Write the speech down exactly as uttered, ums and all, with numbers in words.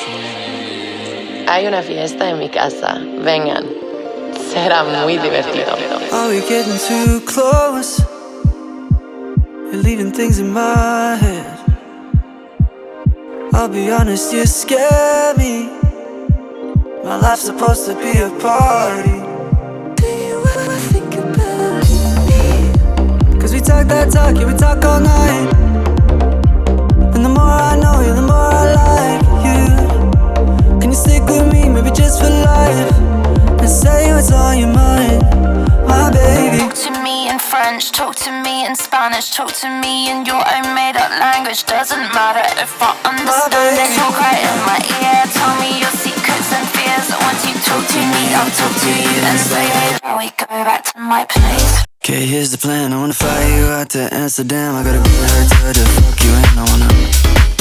Hay una fiesta en mi casa. Vengan. Será muy divertido. Are we getting too close? You're leaving things in my head. I'll be honest, you scare me. My life's supposed to be a party. Do you ever think about me? Cause we talk that talk, yeah, we talk all night. And the more I know you, the more I like you. Can you stick with me, maybe just for life? And say what's on your mind, my baby. Talk to me in French, talk to me in Spanish, talk to me in your own made-up language. Doesn't matter if I understand it. Talk right in my ear, tell me your secrets and fears. Once you talk to me, I'll talk to you and say, hey, shall we go back to my place? Okay, here's the plan. I wanna fly you out to Amsterdam. I gotta be her to, to fuck you and I wanna